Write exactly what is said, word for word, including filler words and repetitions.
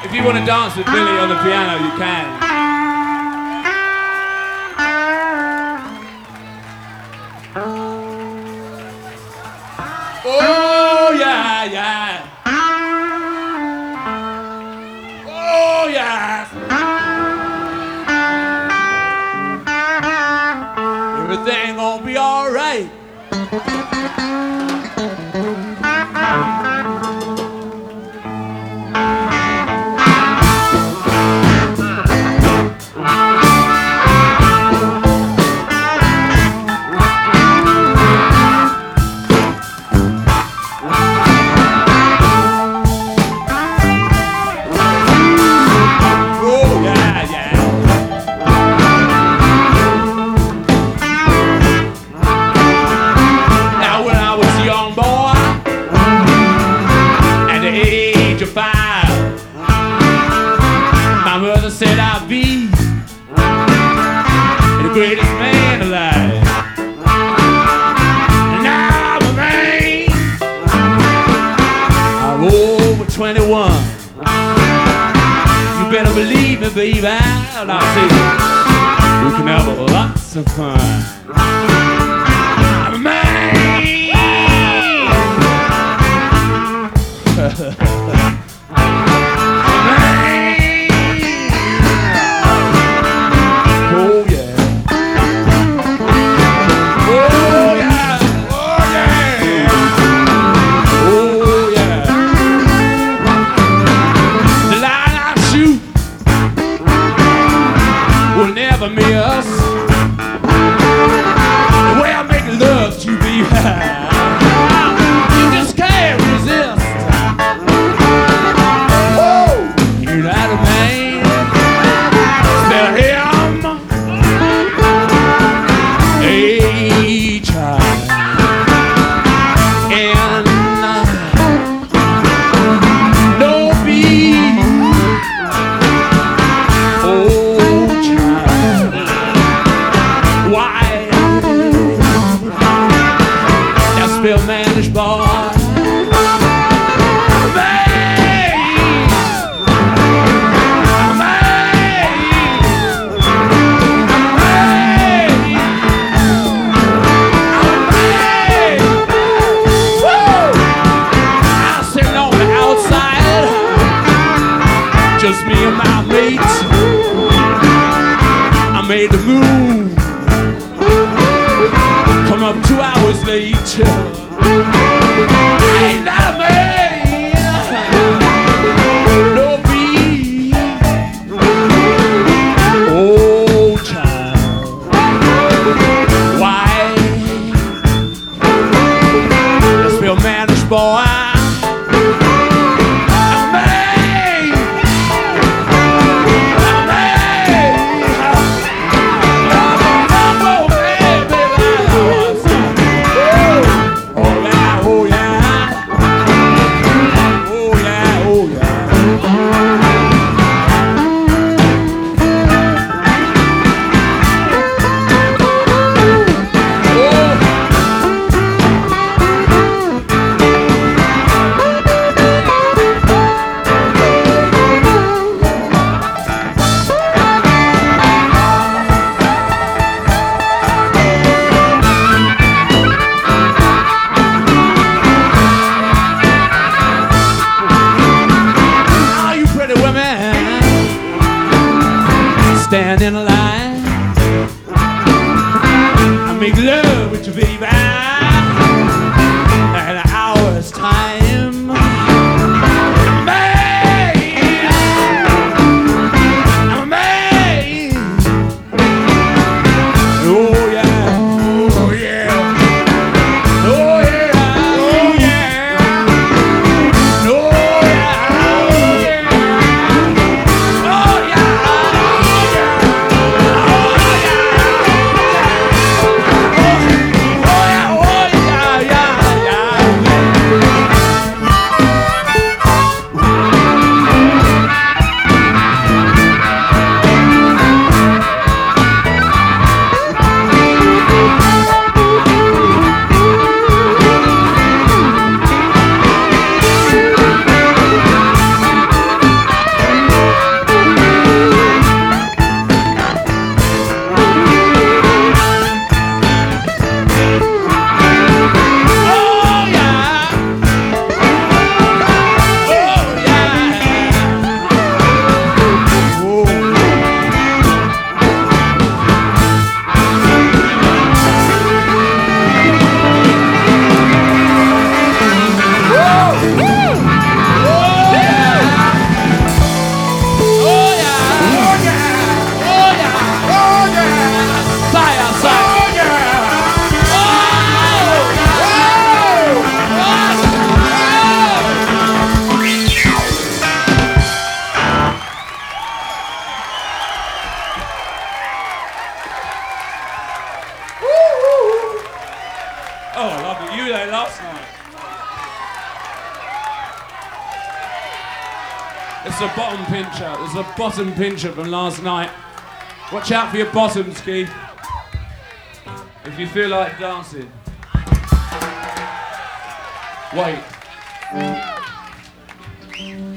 If you want to dance with Billy on the piano, you can. Oh yeah, yeah. Oh yeah. Everything gonna be all right. Said I'd be the greatest man alive. And now I'm a man. I'm over twenty-one. You better believe me, baby. And I say we can have lots of fun. I'm a man. Never miss the way I make love to you, baby. You just can't resist. Oh, you're not a man. Spell him H I N no B. Spell managed boy. Just me and my mates. I made the move. Come up two hours late. I ain't not a man. No be. Oh child. Why? Let's be a manish boy. Stand in a line. I make love with you, baby, at an hour's time. Man, I'm a man. Oh yeah, oh yeah, oh yeah, oh yeah, oh yeah, oh yeah. they last night? It's a bottom pincher. It's a bottom pincher from last night. Watch out for your bottoms, Keith. If you feel like dancing. Wait.